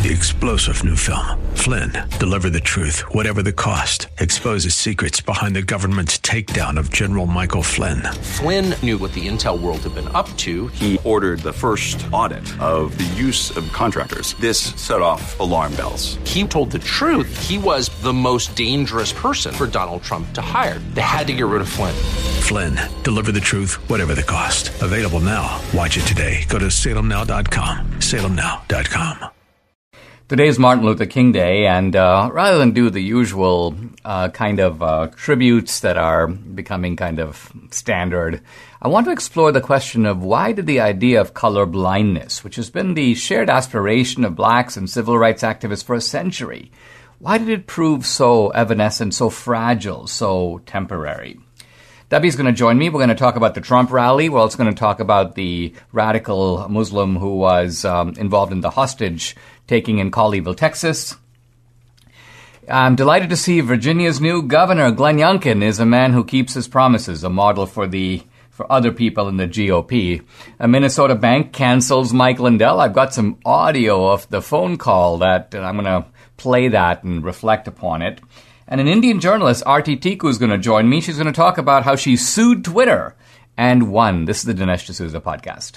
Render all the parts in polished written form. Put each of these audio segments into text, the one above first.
The explosive new film, Flynn, deliver the truth, whatever the cost, exposes secrets behind the government's takedown of General Michael Flynn. Flynn knew what the intel world had been up to. He ordered the first audit of the use of contractors. This set off alarm bells. He told the truth. He was the most dangerous person for Donald Trump to hire. They had to get rid of Flynn. Flynn, deliver the truth, whatever the cost. Available now. Watch it today. Go to salemnow.com. salemnow.com. Today is Martin Luther King Day, and rather than do the usual tributes that are becoming kind of standard, I want to explore the question of why did the idea of color blindness, which has been the shared aspiration of blacks and civil rights activists for a century, why did it prove so evanescent, so fragile, so temporary? Debbie's going to join me. We're going to talk about the Trump rally. We're also going to talk about the radical Muslim who was involved in the hostage taking in Colleyville, Texas. I'm delighted to see Virginia's new governor, Glenn Youngkin, is a man who keeps his promises, a model for other people in the GOP. A Minnesota bank cancels Mike Lindell. I've got some audio of the phone call that I'm going to play that and reflect upon it. And an Indian journalist, Arti Tiku, is going to join me. She's going to talk about how she sued Twitter and won. This is the Dinesh D'Souza podcast.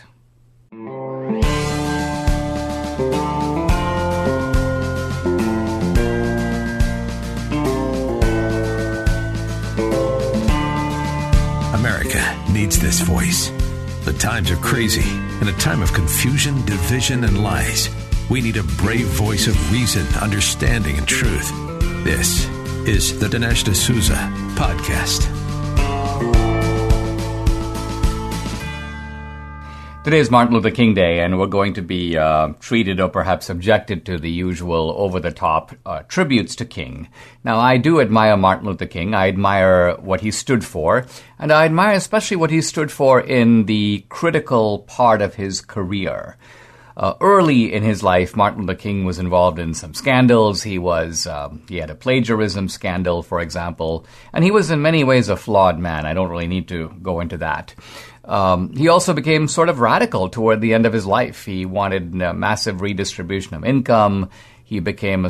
America needs this voice. The times are crazy. In a time of confusion, division, and lies, we need a brave voice of reason, understanding, and truth. This is the Dinesh D'Souza podcast. Today is Martin Luther King Day, and we're going to be treated or perhaps subjected to the usual over-the-top tributes to King. Now, I do admire Martin Luther King. I admire what he stood for, and I admire especially what he stood for in the critical part of his career. Early in his life, Martin Luther King was involved in some scandals. He had a plagiarism scandal, for example, and he was in many ways a flawed man. I don't really need to go into that. He also became sort of radical toward the end of his life. He wanted massive redistribution of income. He became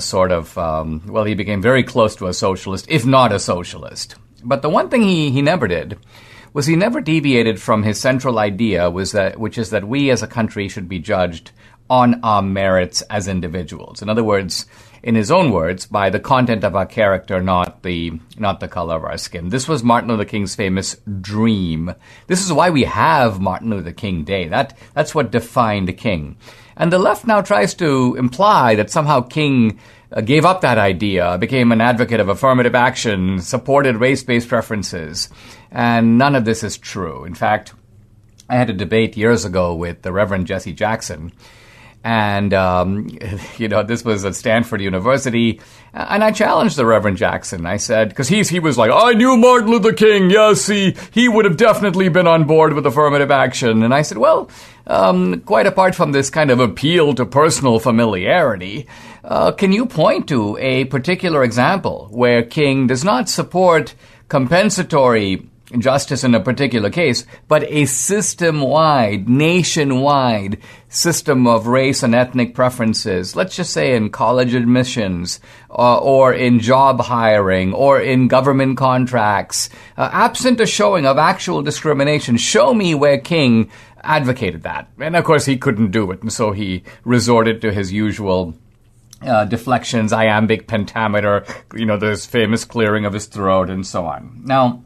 he became very close to a socialist, if not a socialist. But the one thing he never did was he never deviated from his central idea, which is that we as a country should be judged on our merits as individuals. In other words, in his own words, by the content of our character, not the color of our skin. This was Martin Luther King's famous dream. This is why we have Martin Luther King Day. That's what defined King. And the left now tries to imply that somehow King gave up that idea, became an advocate of affirmative action, supported race-based preferences. And none of this is true. In fact, I had a debate years ago with the Reverend Jesse Jackson. And, this was at Stanford University. And I challenged the Reverend Jackson. I said, because he was like, I knew Martin Luther King. Yes, he would have definitely been on board with affirmative action. And I said, well, quite apart from this kind of appeal to personal familiarity, can you point to a particular example where King does not support compensatory justice in a particular case, but a system-wide, nationwide system of race and ethnic preferences, let's just say in college admissions, or in job hiring, or in government contracts, absent a showing of actual discrimination? Show me where King advocated that. And of course he couldn't do it, and so he resorted to his usual deflections, iambic pentameter, this famous clearing of his throat, and so on. Now,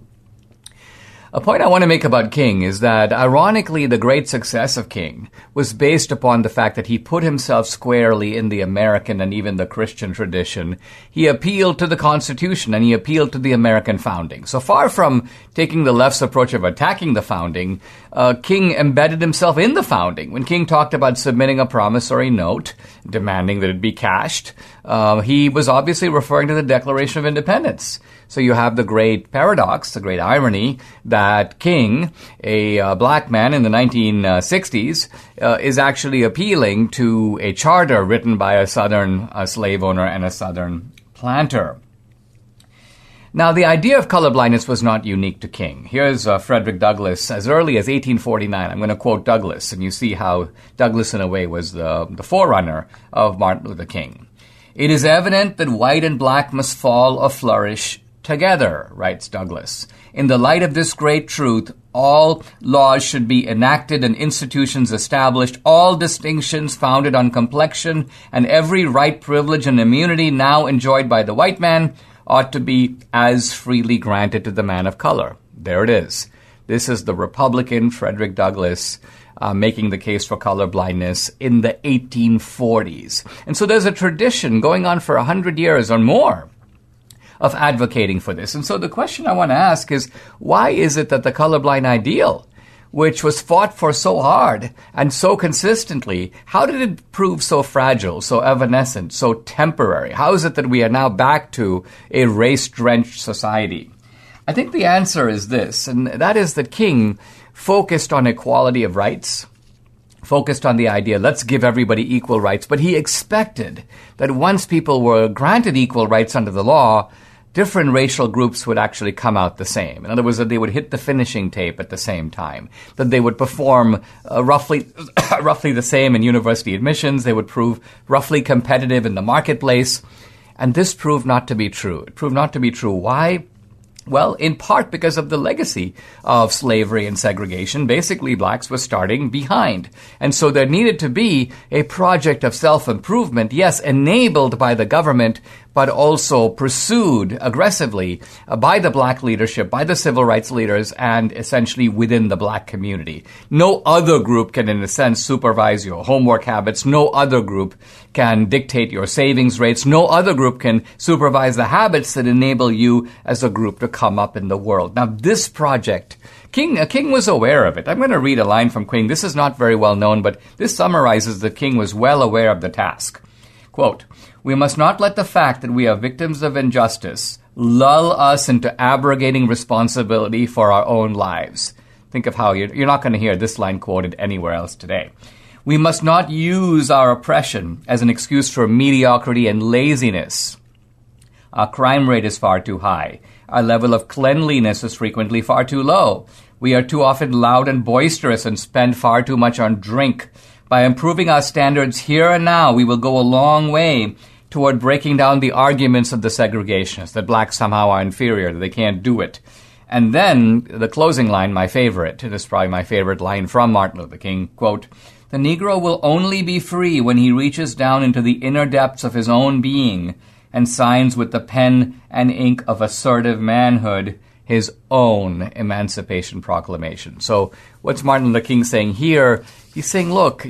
a point I want to make about King is that, ironically, the great success of King was based upon the fact that he put himself squarely in the American and even the Christian tradition. He appealed to the Constitution and he appealed to the American founding. So far from taking the left's approach of attacking the founding, King embedded himself in the founding. When King talked about submitting a promissory note, demanding that it be cashed, he was obviously referring to the Declaration of Independence. So you have the great paradox, the great irony, that King, a black man in the 1960s, is actually appealing to a charter written by a Southern slave owner and a Southern planter. Now, the idea of colorblindness was not unique to King. Here's Frederick Douglass as early as 1849. I'm going to quote Douglass, and you see how Douglass, in a way, was the forerunner of Martin Luther King. "It is evident that white and black must fall or flourish together," writes Douglass. "In the light of this great truth, all laws should be enacted and institutions established, all distinctions founded on complexion, and every right, privilege, and immunity now enjoyed by the white man ought to be as freely granted to the man of color." There it is. This is the Republican Frederick Douglass making the case for colorblindness in the 1840s. And so there's a tradition going on for 100 years or more of advocating for this. And so the question I want to ask is, why is it that the colorblind ideal, which was fought for so hard and so consistently, how did it prove so fragile, so evanescent, so temporary? How is it that we are now back to a race-drenched society? I think the answer is this, and that is that King focused on equality of rights, focused on the idea, let's give everybody equal rights, but he expected that once people were granted equal rights under the law, different racial groups would actually come out the same. In other words, that they would hit the finishing tape at the same time, that they would perform roughly the same in university admissions, they would prove roughly competitive in the marketplace, and this proved not to be true. It proved not to be true. Why? Well, in part because of the legacy of slavery and segregation. Basically, blacks were starting behind. And so there needed to be a project of self-improvement, yes, enabled by the government, but also pursued aggressively by the black leadership, by the civil rights leaders, and essentially within the black community. No other group can, in a sense, supervise your homework habits. No other group can dictate your savings rates. No other group can supervise the habits that enable you as a group to come up in the world. Now, this project, King was aware of it. I'm going to read a line from King. This is not very well known, but this summarizes that King was well aware of the task. Quote, "We must not let the fact that we are victims of injustice lull us into abrogating responsibility for our own lives." Think of how you're not going to hear this line quoted anywhere else today. "We must not use our oppression as an excuse for mediocrity and laziness. Our crime rate is far too high. Our level of cleanliness is frequently far too low. We are too often loud and boisterous and spend far too much on drink. By improving our standards here and now, we will go a long way toward breaking down the arguments of the segregationists, that blacks somehow are inferior, that they can't do it." And then the closing line, my favorite, this is probably my favorite line from Martin Luther King, quote, "The Negro will only be free when he reaches down into the inner depths of his own being and signs with the pen and ink of assertive manhood his own Emancipation Proclamation." So what's Martin Luther King saying here? He's saying, look,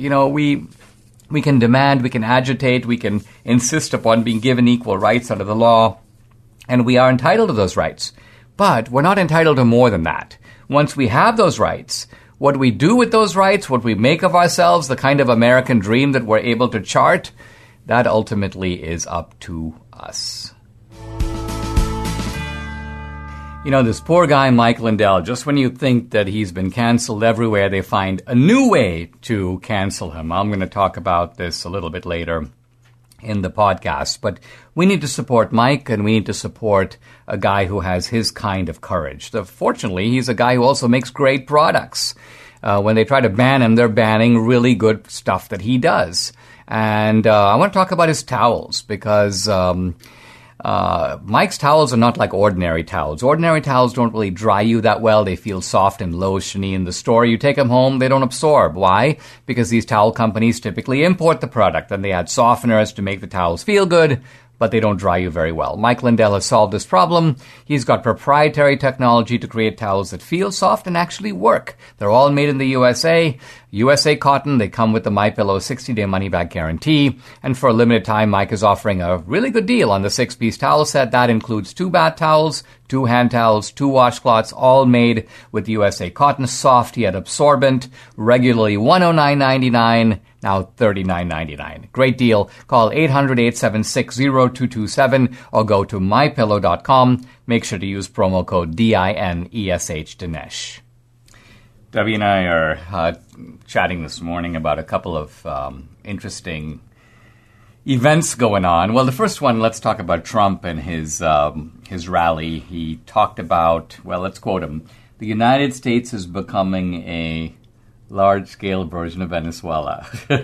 we can demand, we can agitate, we can insist upon being given equal rights under the law, and we are entitled to those rights. But we're not entitled to more than that. Once we have those rights, what we do with those rights, what we make of ourselves, the kind of American dream that we're able to chart, that ultimately is up to us. This poor guy, Mike Lindell, just when you think that he's been canceled everywhere, they find a new way to cancel him. I'm going to talk about this a little bit later in the podcast. But we need to support Mike, and we need to support a guy who has his kind of courage. Fortunately, he's a guy who also makes great products. When they try to ban him, they're banning really good stuff that he does. And I want to talk about his towels because Mike's towels are not like ordinary towels. Ordinary towels don't really dry you that well. They feel soft and lotiony in the store. You take them home, they don't absorb. Why? Because these towel companies typically import the product and they add softeners to make the towels feel good, but they don't dry you very well. Mike Lindell has solved this problem. He's got proprietary technology to create towels that feel soft and actually work. They're all made in the USA. USA cotton. They come with the MyPillow 60-day money-back guarantee. And for a limited time, Mike is offering a really good deal on the 6-piece towel set. That includes 2 bath towels, 2 hand towels, 2 washcloths, all made with USA cotton, soft yet absorbent, regularly $109.99. Now $39.99. Great deal. Call 800-876-0227 or go to mypillow.com. Make sure to use promo code DINESH Dinesh. Debbie and I are chatting this morning about a couple of interesting events going on. Well, the first one, let's talk about Trump and his rally. He talked about, well, let's quote him, "The United States is becoming a large-scale version of Venezuela."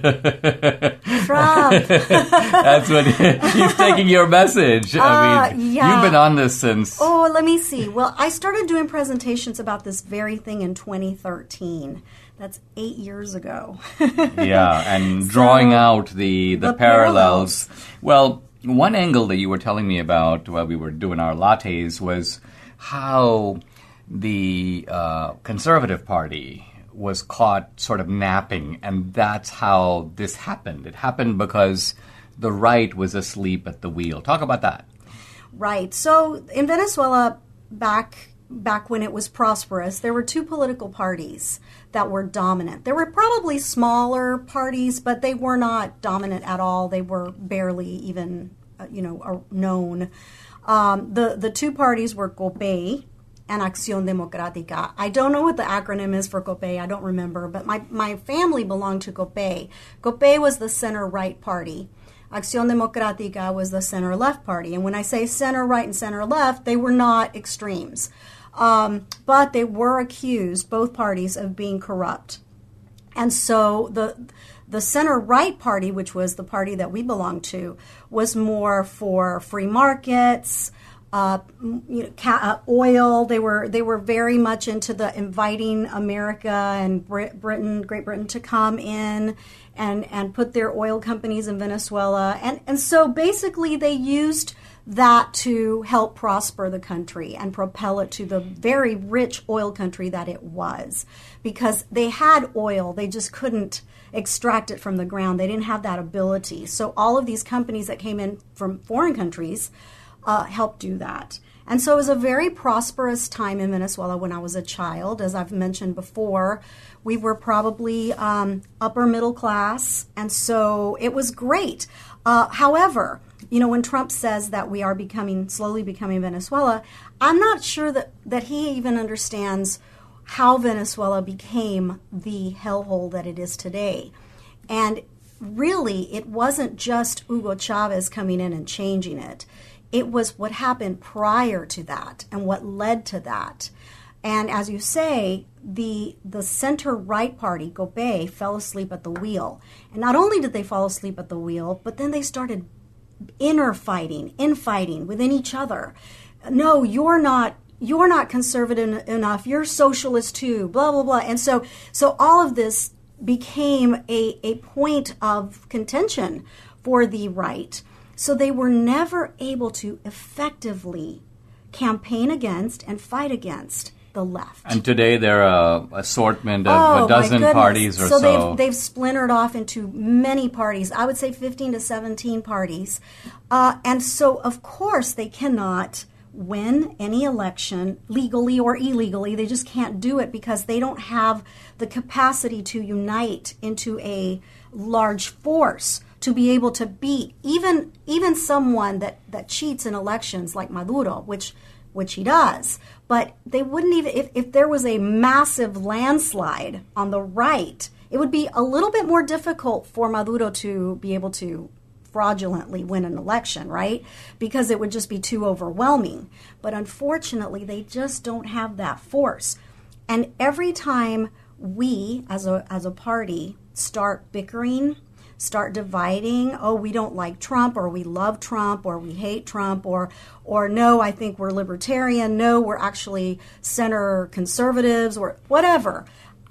Trump. That's what he's taking your message. I mean, you've been on this since... Oh, let me see. Well, I started doing presentations about this very thing in 2013. That's 8 years ago. Yeah, and drawing out the parallels. Well, one angle that you were telling me about while we were doing our lattes was how the Conservative Party was caught sort of napping, and that's how this happened. It happened because the right was asleep at the wheel. Talk about that. Right. So in Venezuela, back when it was prosperous, there were two political parties that were dominant. There were probably smaller parties, but they were not dominant at all. They were barely even, known. The two parties were COPEI and Acción Democrática. I don't know what the acronym is for COPEI. I don't remember, but my family belonged to COPEI. COPEI was the center-right party. Acción Democrática was the center-left party. And when I say center-right and center-left, they were not extremes. But they were accused, both parties, of being corrupt. And so the center-right party, which was the party that we belonged to, was more for free markets, oil. They were very much into the inviting America and Great Britain to come in and put their oil companies in Venezuela. And so basically they used that to help prosper the country and propel it to the very rich oil country that it was. Because they had oil, they just couldn't extract it from the ground. They didn't have that ability. So all of these companies that came in from foreign countries helped do that. And so it was a very prosperous time in Venezuela when I was a child. As I've mentioned before, we were probably upper middle class, and so it was great. However, when Trump says that we are slowly becoming Venezuela, I'm not sure that he even understands how Venezuela became the hellhole that it is today. And really, it wasn't just Hugo Chavez coming in and changing it. It was what happened prior to that and what led to that. And as you say, the center-right party, COPEI, fell asleep at the wheel. And not only did they fall asleep at the wheel, but then they started infighting within each other. No, you're not conservative enough. You're socialist too, blah, blah, blah. And so all of this became a point of contention for the right. So they were never able to effectively campaign against and fight against the left. And today they're an assortment of a dozen parties or so. So they've splintered off into many parties. I would say 15 to 17 parties. And so, of course, they cannot win any election legally or illegally. They just can't do it because they don't have the capacity to unite into a large force to be able to beat even someone that cheats in elections like Maduro, which he does. But they wouldn't even, if there was a massive landslide on the right, it would be a little bit more difficult for Maduro to be able to fraudulently win an election, right? Because it would just be too overwhelming. But unfortunately, they just don't have that force. And every time we, as a party, start bickering, start dividing, oh, we don't like Trump, or we love Trump, or we hate Trump, or no, I think we're libertarian, no, we're actually center conservatives, or whatever,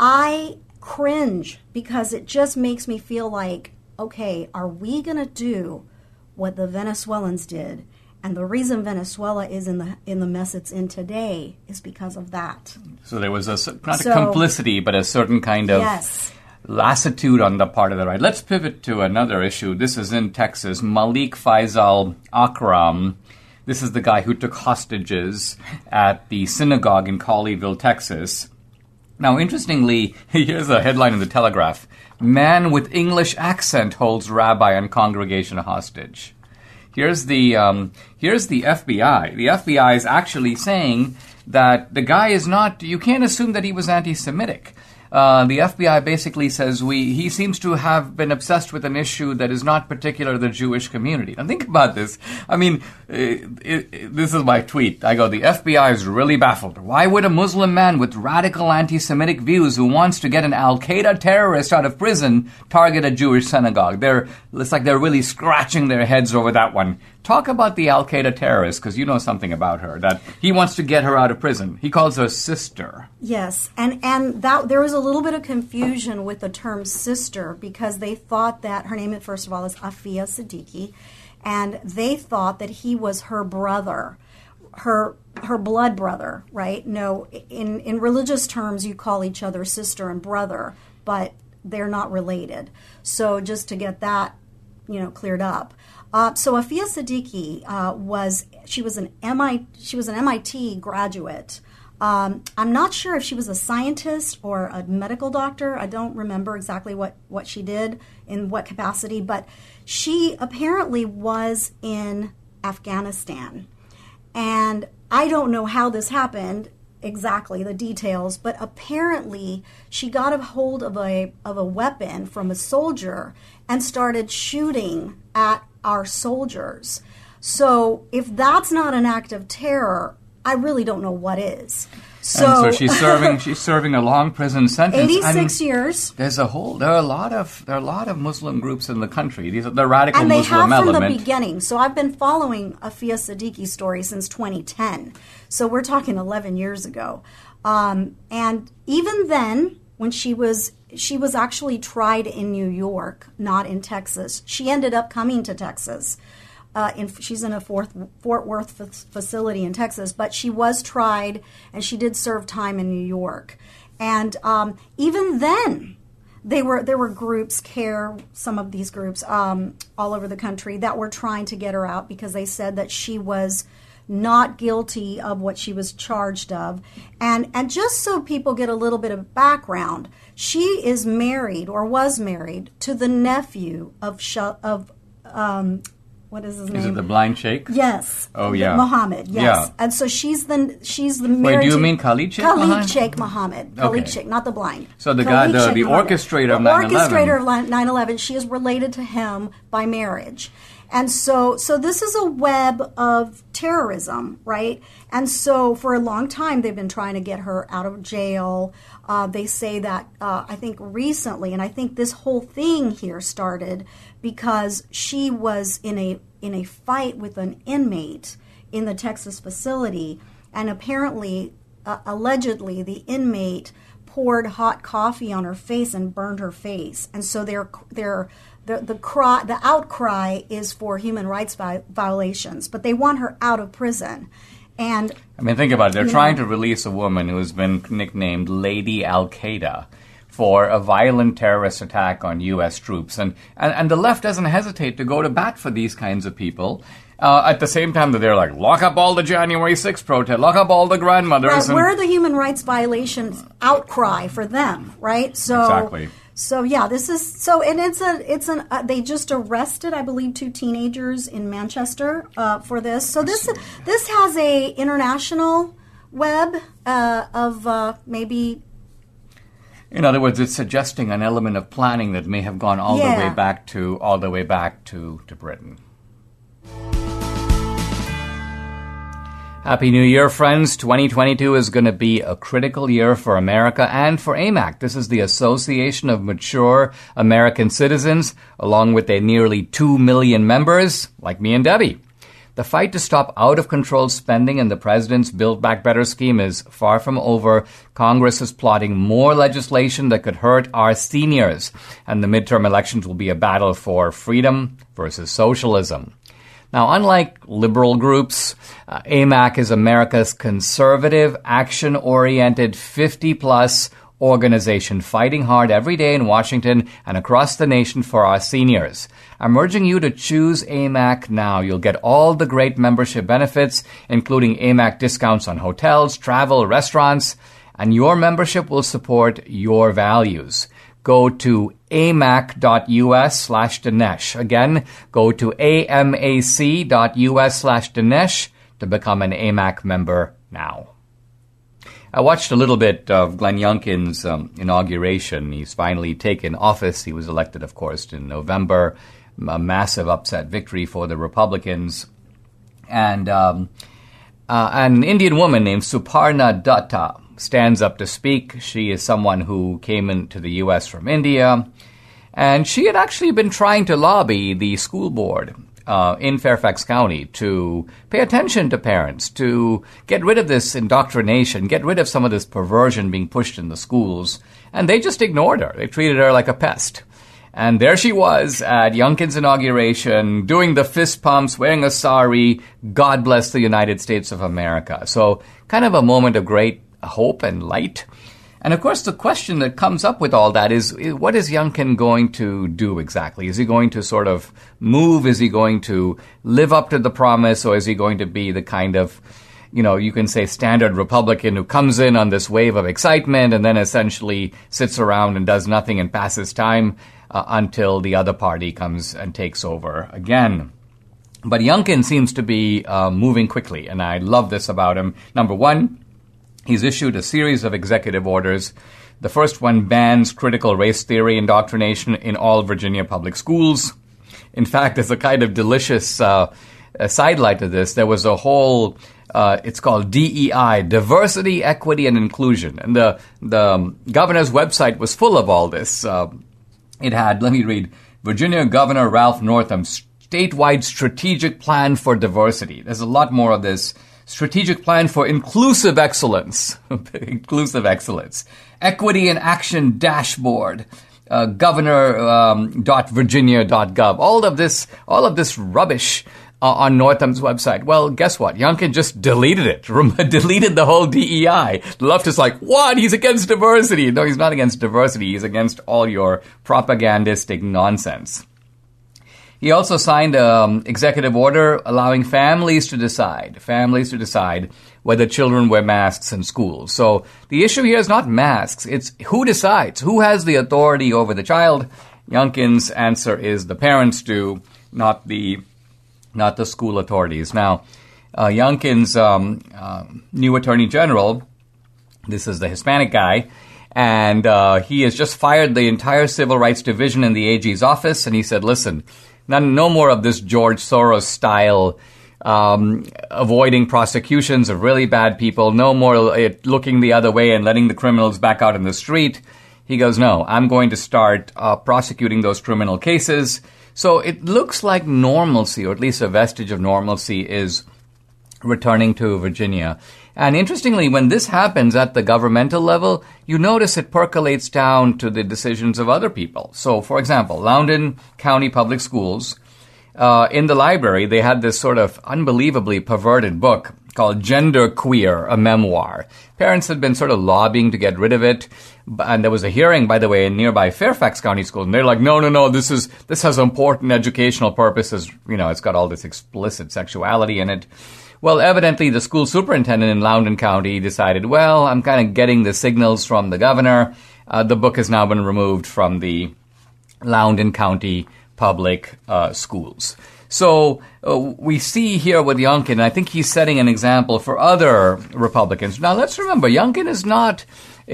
I cringe because it just makes me feel like, okay, are we going to do what the Venezuelans did? And the reason Venezuela is in the mess it's in today is because of that. So there was a complicity, but a certain kind of... Yes. Lassitude on the part of the right. Let's pivot to another issue. This is in Texas. Malik Faisal Akram. This is the guy who took hostages at the synagogue in Colleyville, Texas. Now, interestingly, here's a headline in the Telegraph. Man with English accent holds rabbi and congregation hostage. Here's the FBI. The FBI is actually saying that the guy is not... You can't assume that he was anti-Semitic. The FBI basically says he seems to have been obsessed with an issue that is not particular to the Jewish community. Now think about this. I mean, this is my tweet. I go, the FBI is really baffled. Why would a Muslim man with radical anti-Semitic views who wants to get an Al-Qaeda terrorist out of prison target a Jewish synagogue? It's like they're really scratching their heads over that one. Talk about the Al-Qaeda terrorist, because you know something about her, that he wants to get her out of prison. He calls her sister. Yes, and that there was a little bit of confusion with the term sister, because they thought that her name, first of all, is Afia Siddiqui, and they thought that he was her brother, her blood brother, right? No, in religious terms, you call each other sister and brother, but they're not related. So just to get that, cleared up. So Afia Siddiqui was an MIT graduate. I'm not sure if she was a scientist or a medical doctor. I don't remember exactly what she did in what capacity, but she apparently was in Afghanistan. And I don't know how this happened exactly, the details, but apparently she got a hold of a weapon from a soldier and started shooting at our soldiers. So if that's not an act of terror, I really don't know what is. So she's serving a long prison sentence. 86 years. There are a lot of Muslim groups in the country. These are the radical and they Muslim have element. From the beginning. So I've been following Afia Siddiqui's story since 2010. So we're talking 11 years ago. And even then, when she was actually tried in New York, not in Texas. She ended up coming to Texas. She's in a Fort Worth facility in Texas, but she was tried and she did serve time in New York. And even then, there were groups, some of these groups all over the country that were trying to get her out because they said that she was not guilty of what she was charged of. And just so people get a little bit of background, she is married or was married to the nephew of what is his name? Is it the blind sheikh? Yes. Oh yeah. Mohammed. Yes. Yeah. And so she's the married. Wait, do you mean Khalid Sheikh Mohammed? Khalid Sheikh Mohammed. Khalid Okay. Sheikh, not the blind. So the Khalid guy, the Sheikh Mohammed. orchestrator of The 9/11. orchestrator of 9/11. She is related to him by marriage. And so this is a web of terrorism, right? And so for a long time, they've been trying to get her out of jail. They say that, I think recently, and I think this whole thing here started because she was in a fight with an inmate in the Texas facility. And apparently, allegedly, the inmate poured hot coffee on her face and burned her face. And so the outcry is for human rights violations, but they want her out of prison. And I mean, think about it. They're trying to release a woman who has been nicknamed Lady Al-Qaeda for a violent terrorist attack on U.S. troops. And the left doesn't hesitate to go to bat for these kinds of people. At the same time that they're like, lock up all the January 6th protests, lock up all the grandmothers. Right, where are the human rights violations outcry for them, right? So, exactly. So yeah, this is so, and they just arrested, I believe, 2 teenagers in Manchester for this. So this has a international web of maybe. In other words, it's suggesting an element of planning that may have gone all the way back to Britain. Happy New Year, friends. 2022 is going to be a critical year for America and for AMAC. This is the Association of Mature American Citizens, along with their nearly 2 million members, like me and Debbie. The fight to stop out-of-control spending in the president's Build Back Better scheme is far from over. Congress is plotting more legislation that could hurt our seniors, and the midterm elections will be a battle for freedom versus socialism. Now, unlike liberal groups, AMAC is America's conservative, action-oriented, 50-plus organization fighting hard every day in Washington and across the nation for our seniors. I'm urging you to choose AMAC now. You'll get all the great membership benefits, including AMAC discounts on hotels, travel, restaurants, and your membership will support your values. Go to amac.us/Dinesh. Again, go to amac.us/Dinesh to become an AMAC member now. I watched a little bit of Glenn Youngkin's inauguration. He's finally taken office. He was elected, of course, in November. A massive upset victory for the Republicans. And an Indian woman named Suparna Datta stands up to speak. She is someone who came into the U.S. from India. And she had actually been trying to lobby the school board in Fairfax County to pay attention to parents, to get rid of this indoctrination, get rid of some of this perversion being pushed in the schools. And they just ignored her. They treated her like a pest. And there she was at Youngkin's inauguration, doing the fist pumps, wearing a sari, God bless the United States of America. So kind of a moment of great hope and light. And of course, the question that comes up with all that is what is Youngkin going to do exactly? Is he going to sort of move? Is he going to live up to the promise? Or is he going to be the kind of, you can say standard Republican who comes in on this wave of excitement and then essentially sits around and does nothing and passes time until the other party comes and takes over again? But Youngkin seems to be moving quickly, and I love this about him. Number one, he's issued a series of executive orders. The first one bans critical race theory indoctrination in all Virginia public schools. In fact, as a kind of delicious sidelight to this, there was a whole, it's called DEI, Diversity, Equity, and Inclusion. And the governor's website was full of all this. It had, let me read, Virginia Governor Ralph Northam's statewide strategic plan for diversity. There's a lot more of this. Strategic plan for inclusive excellence. Inclusive excellence. Equity in action dashboard. Governor.virginia.gov. All of this rubbish on Northam's website. Well, guess what? Youngkin just deleted it. Deleted the whole DEI. The left is like, what? He's against diversity. No, he's not against diversity. He's against all your propagandistic nonsense. He also signed an executive order allowing families to decide whether children wear masks in schools. So the issue here is not masks. It's who decides, who has the authority over the child. Youngkin's answer is the parents do, not the school authorities. Now, Youngkin's new attorney general, this is the Hispanic guy, and he has just fired the entire civil rights division in the AG's office, and he said, listen, no more of this George Soros style avoiding prosecutions of really bad people. No more looking the other way and letting the criminals back out in the street. He goes, no, I'm going to start prosecuting those criminal cases. So it looks like normalcy, or at least a vestige of normalcy, is returning to Virginia. And interestingly, when this happens at the governmental level, you notice it percolates down to the decisions of other people. So, for example, Loudoun County Public Schools, in the library, they had this sort of unbelievably perverted book called Gender Queer, a memoir. Parents had been sort of lobbying to get rid of it. And there was a hearing, by the way, in nearby Fairfax County School. And they're like, no, this has important educational purposes. It's got all this explicit sexuality in it. Well, evidently, the school superintendent in Loudoun County decided, well, I'm kind of getting the signals from the governor. The book has now been removed from the Loudoun County public schools. So we see here with Youngkin, and I think he's setting an example for other Republicans. Now, let's remember, Youngkin is not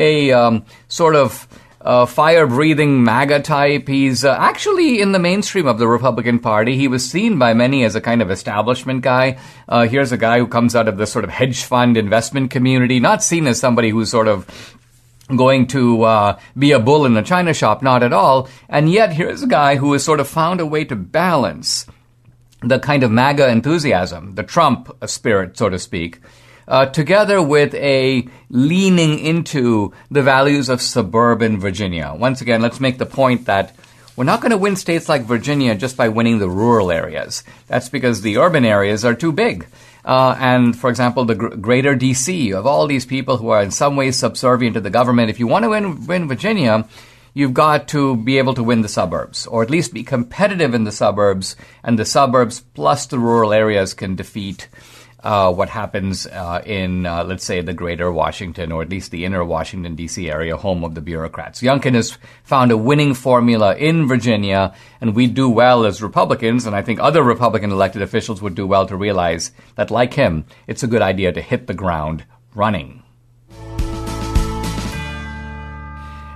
a sort of fire-breathing MAGA type. He's actually in the mainstream of the Republican Party. He was seen by many as a kind of establishment guy. Here's a guy who comes out of this sort of hedge fund investment community, not seen as somebody who's sort of going to be a bull in a china shop, not at all. And yet here's a guy who has sort of found a way to balance the kind of MAGA enthusiasm, the Trump spirit, so to speak, together with a leaning into the values of suburban Virginia. Once again, let's make the point that we're not going to win states like Virginia just by winning the rural areas. That's because the urban areas are too big. And, for example, the greater D.C., of all these people who are in some ways subservient to the government, if you want to win Virginia, you've got to be able to win the suburbs, or at least be competitive in the suburbs, and the suburbs plus the rural areas can defeat what happens in, let's say, the greater Washington, or at least the inner Washington, D.C. area, home of the bureaucrats. Youngkin has found a winning formula in Virginia, and we do well as Republicans, and I think other Republican elected officials would do well to realize that, like him, it's a good idea to hit the ground running.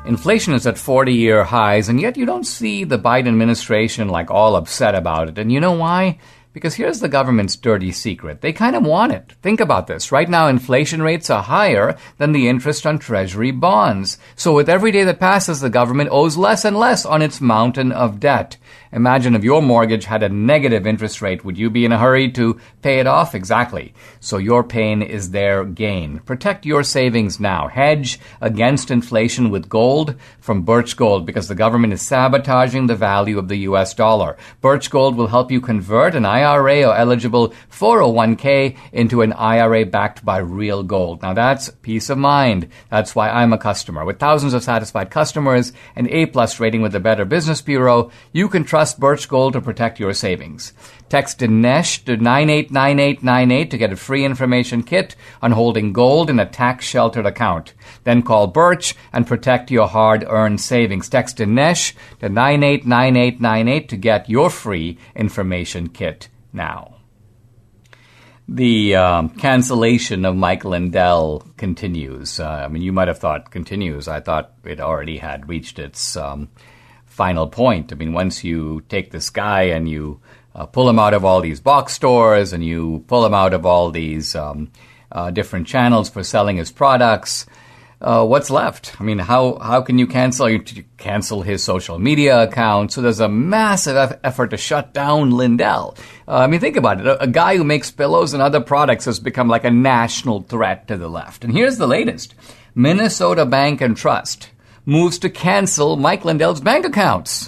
Inflation is at 40-year highs, and yet you don't see the Biden administration like all upset about it. And you know why? Because here's the government's dirty secret. They kind of want it. Think about this. Right now, inflation rates are higher than the interest on Treasury bonds. So with every day that passes, the government owes less and less on its mountain of debt. Imagine if your mortgage had a negative interest rate. Would you be in a hurry to pay it off? Exactly. So your pain is their gain. Protect your savings now. Hedge against inflation with gold from Birch Gold, because the government is sabotaging the value of the U.S. dollar. Birch Gold will help you convert an IRA or eligible 401k into an IRA backed by real gold. Now that's peace of mind. That's why I'm a customer. With thousands of satisfied customers, an A+ rating with the Better Business Bureau, you can trust Birch Gold to protect your savings. Text Dinesh to 989898 to get a free information kit on holding gold in a tax-sheltered account. Then call Birch and protect your hard-earned savings. Text Dinesh to 989898 to get your free information kit now. The cancellation of Mike Lindell continues. You might have thought continues. I thought it already had reached its final point. Once you take this guy and you pull him out of all these box stores and you pull him out of all these different channels for selling his products, what's left? How can you cancel? You cancel his social media account. So there's a massive effort to shut down Lindell. Think about it. A guy who makes pillows and other products has become like a national threat to the left. And here's the latest. Minnesota Bank and Trust moves to cancel Mike Lindell's bank accounts.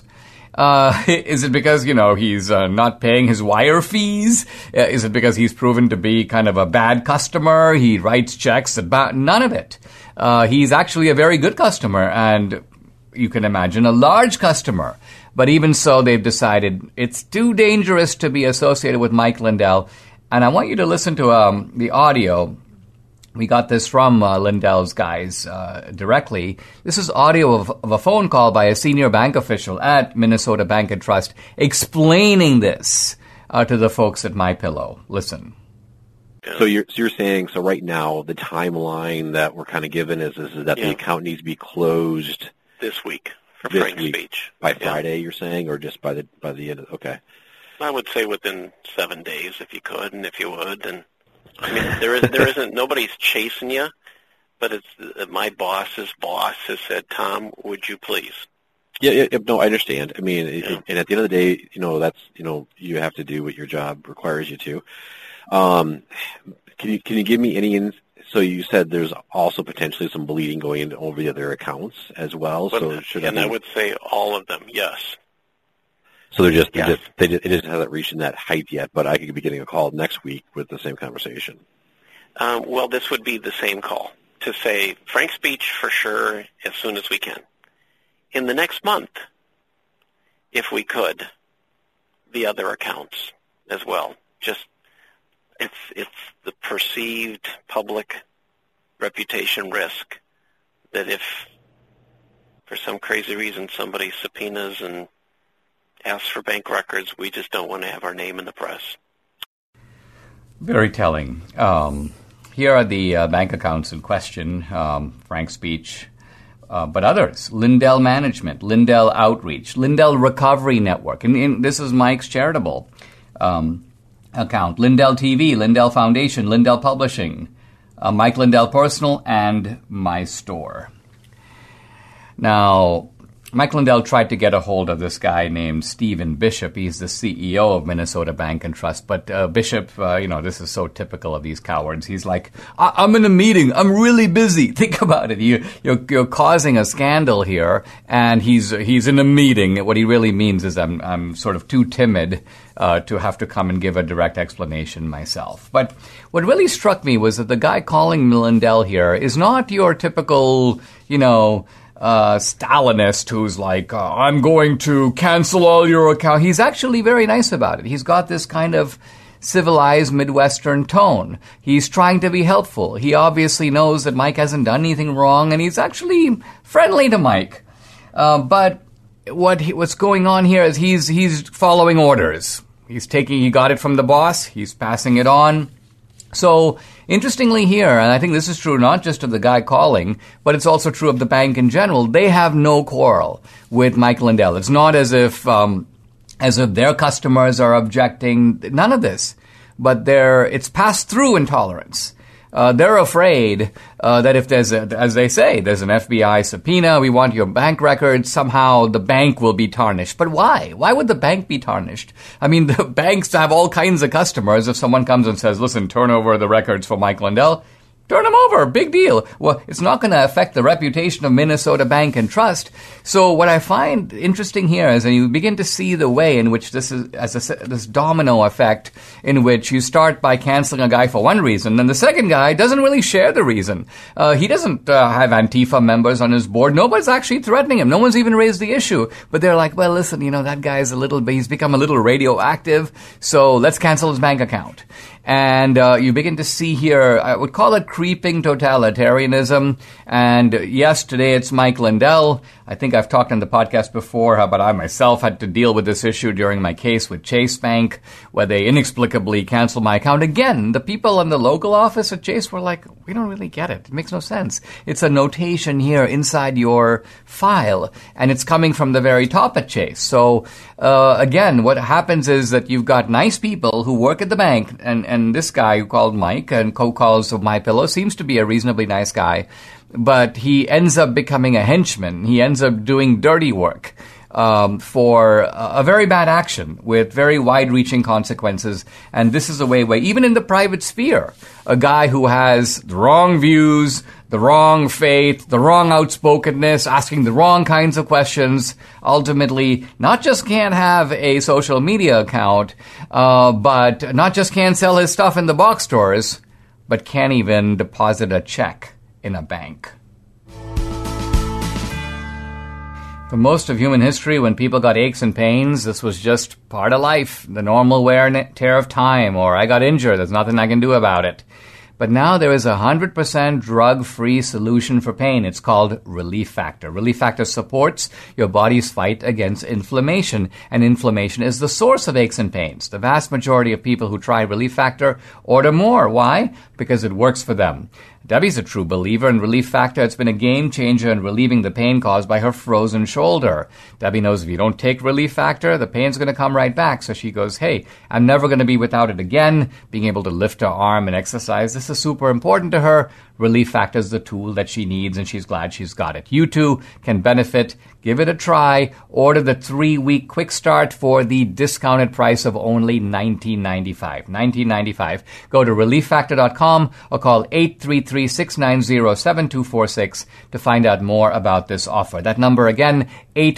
Is it because, he's not paying his wire fees? Is it because he's proven to be kind of a bad customer? He writes checks about none of it. He's actually a very good customer, and you can imagine a large customer. But even so, they've decided it's too dangerous to be associated with Mike Lindell. And I want you to listen to the audio. We got this from Lindell's guys directly. This is audio of a phone call by a senior bank official at Minnesota Bank and Trust explaining this to the folks at MyPillow. Listen. So you're saying, so right now the timeline that we're kind of given is that the account needs to be closed this week for Frank's speech by Friday. You're saying, or just by the end of okay? I would say within 7 days if you could and if you would. And there isn't nobody's chasing you, but it's my boss's boss has said, Tom, would you please? Yeah, no, I understand. And at the end of the day, that's you have to do what your job requires you to. Can you give me any? So you said there's also potentially some bleeding going into over the other accounts as well. But, so I would say all of them, yes. So it just hasn't reached in that height yet, but I could be getting a call next week with the same conversation. Well, this would be the same call to say Frank's speech for sure as soon as we can. In the next month, if we could, the other accounts as well. Just it's the perceived public reputation risk that if for some crazy reason somebody subpoenas and asks for bank records, we just don't want to have our name in the press. Very telling. Here are the bank accounts in question, Frank's speech, but others. Lindell Management, Lindell Outreach, Lindell Recovery Network, and this is Mike's charitable account, Lindell TV, Lindell Foundation, Lindell Publishing, Mike Lindell Personal, and My Store. Now, Mike Lindell tried to get a hold of this guy named Stephen Bishop. He's the CEO of Minnesota Bank and Trust. But Bishop, this is so typical of these cowards. He's like, I'm in a meeting. I'm really busy. Think about it. You're causing a scandal here, and he's in a meeting. What he really means is I'm sort of too timid to have to come and give a direct explanation myself. But what really struck me was that the guy calling Lindell here is not your typical, Stalinist who's like, I'm going to cancel all your account. He's actually very nice about it. He's got this kind of civilized Midwestern tone. He's trying to be helpful. He obviously knows that Mike hasn't done anything wrong, and he's actually friendly to Mike. But what's going on here is he's following orders. He got it from the boss. He's passing it on. So, interestingly here, and I think this is true not just of the guy calling, but it's also true of the bank in general, they have no quarrel with Mike Lindell. It's not as if their customers are objecting. None of this. But it's pass-through intolerance. They're afraid that if there's, as they say, there's an FBI subpoena, we want your bank records, somehow the bank will be tarnished. But why? Why would the bank be tarnished? I mean, the banks have all kinds of customers. If someone comes and says, listen, turn over the records for Mike Lindell, turn them over. Big deal. Well, it's not going to affect the reputation of Minnesota Bank and Trust. So what I find interesting here is that you begin to see the way in which this is this domino effect in which you start by canceling a guy for one reason, and the second guy doesn't really share the reason. He doesn't have Antifa members on his board. Nobody's actually threatening him. No one's even raised the issue. But they're like, well, listen, that guy's he's become a little radioactive, so let's cancel his bank account. And you begin to see here, I would call it creeping totalitarianism. And yes, today it's Mike Lindell. I think I've talked on the podcast before how about I myself had to deal with this issue during my case with Chase Bank, where they inexplicably canceled my account. Again, the people in the local office at Chase were like, we don't really get it. It makes no sense. It's a notation here inside your file, and it's coming from the very top at Chase. So, again, what happens is that you've got nice people who work at the bank, and this guy who called Mike and co-calls of MyPillow seems to be a reasonably nice guy, but he ends up becoming a henchman. He ends up doing dirty work for a very bad action with very wide-reaching consequences. And this is a way where, even in the private sphere, a guy who has the wrong views, the wrong faith, the wrong outspokenness, asking the wrong kinds of questions, ultimately not just can't have a social media account, but not just can't sell his stuff in the box stores, but can't even deposit a check in a bank. For most of human history, when people got aches and pains, this was just part of life, the normal wear and tear of time, or I got injured, there's nothing I can do about it. But now there is a 100% drug-free solution for pain. It's called Relief Factor. Relief Factor supports your body's fight against inflammation, and inflammation is the source of aches and pains. The vast majority of people who try Relief Factor order more. Why? Because it works for them. Debbie's a true believer in Relief Factor. It's been a game changer in relieving the pain caused by her frozen shoulder. Debbie knows if you don't take Relief Factor, the pain's going to come right back. So she goes, hey, I'm never going to be without it again. Being able to lift her arm and exercise, this is super important to her. Relief Factor is the tool that she needs, and she's glad she's got it. You too can benefit. Give it a try. Order the 3-week quick start for the discounted price of only $19.95. $19.95. Go to relieffactor.com or call 833-690-7246 to find out more about this offer. That number again,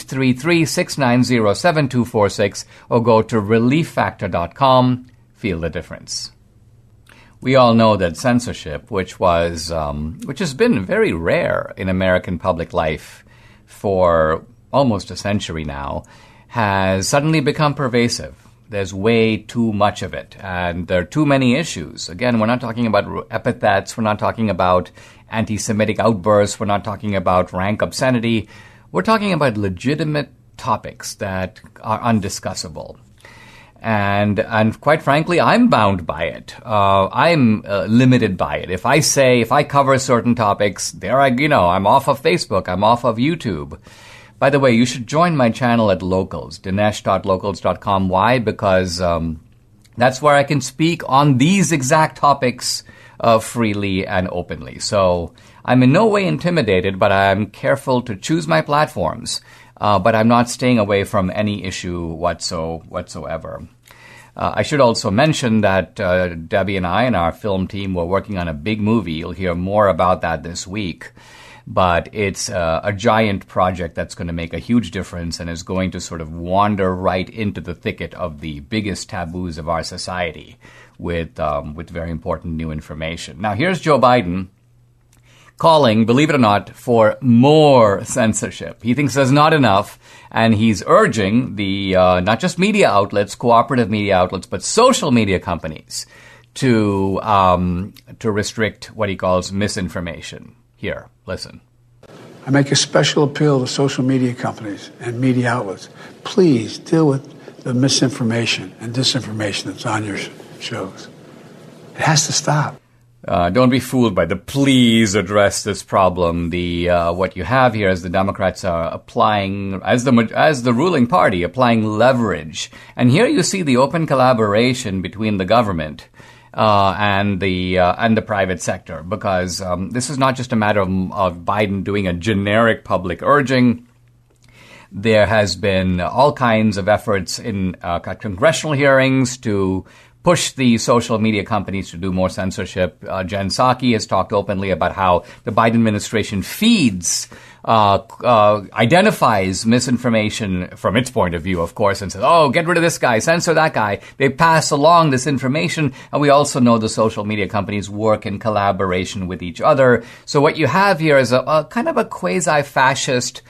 833-690-7246, or go to relieffactor.com. Feel the difference. We all know that censorship, which has been very rare in American public life for almost a century now, has suddenly become pervasive. There's way too much of it, and there are too many issues. Again, we're not talking about epithets, we're not talking about anti-Semitic outbursts, we're not talking about rank obscenity. We're talking about legitimate topics that are undiscussable. And quite frankly, I'm bound by it. I'm limited by it. If I cover certain topics, I'm off of Facebook, I'm off of YouTube. By the way, you should join my channel at Locals, Dinesh.locals.com. Why? Because that's where I can speak on these exact topics freely and openly. So I'm in no way intimidated, but I'm careful to choose my platforms. But I'm not staying away from any issue whatsoever. I should also mention that Debbie and I and our film team were working on a big movie. You'll hear more about that this week. But it's a giant project that's going to make a huge difference and is going to sort of wander right into the thicket of the biggest taboos of our society with very important new information. Now, here's Joe Biden calling, believe it or not, for more censorship. He thinks there's not enough, and he's urging the not just media outlets, cooperative media outlets, but social media companies to restrict what he calls misinformation. Here, listen. I make a special appeal to social media companies and media outlets. Please deal with the misinformation and disinformation that's on your shows. It has to stop. Don't be fooled by the please address this problem. What you have here is the Democrats are applying, as the ruling party, applying leverage. And here you see the open collaboration between the government and the private sector, because this is not just a matter of Biden doing a generic public urging. There has been all kinds of efforts in congressional hearings to push the social media companies to do more censorship. Jen Psaki has talked openly about how the Biden administration identifies misinformation from its point of view, of course, and says, oh, get rid of this guy, censor that guy. They pass along this information, and we also know the social media companies work in collaboration with each other. So what you have here is a kind of a quasi-fascist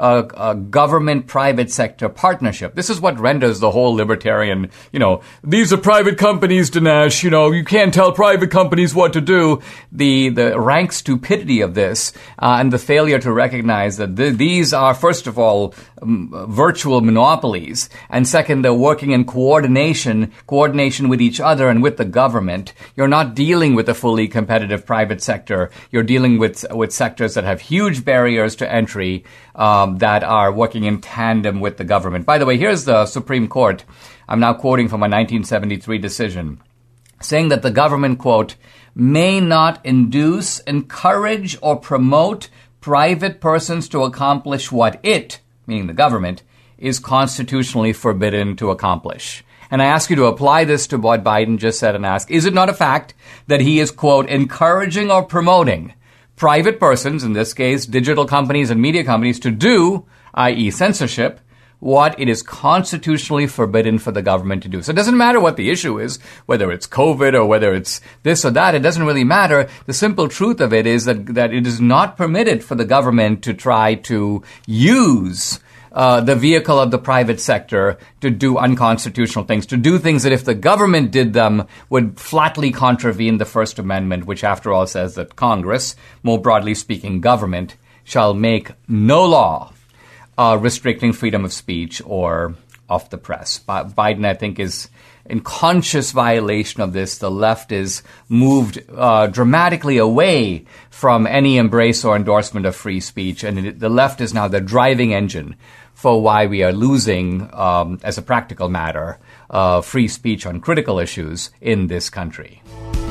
government-private sector partnership. This is what renders the whole libertarian, these are private companies, Dinesh, you can't tell private companies what to do. The rank stupidity of this and the failure to recognize that these are, first of all, virtual monopolies, and second, they're working in coordination with each other and with the government. You're not dealing with a fully competitive private sector. You're dealing with sectors that have huge barriers to entry, that are working in tandem with the government. By the way, here's the Supreme Court. I'm now quoting from a 1973 decision, saying that the government, quote, may not induce, encourage, or promote private persons to accomplish what it, meaning the government, is constitutionally forbidden to accomplish. And I ask you to apply this to what Biden just said and ask, is it not a fact that he is, quote, encouraging or promoting private persons, in this case, digital companies and media companies, to do, i.e. censorship, what it is constitutionally forbidden for the government to do. So it doesn't matter what the issue is, whether it's COVID or whether it's this or that. It doesn't really matter. The simple truth of it is that it is not permitted for the government to try to use the vehicle of the private sector to do unconstitutional things, to do things that if the government did them would flatly contravene the First Amendment, which after all says that Congress, more broadly speaking government, shall make no law restricting freedom of speech or of the press. Biden, I think, is in conscious violation of this. The left is moved dramatically away from any embrace or endorsement of free speech, and the left is now the driving engine for why we are losing, as a practical matter, free speech on critical issues in this country.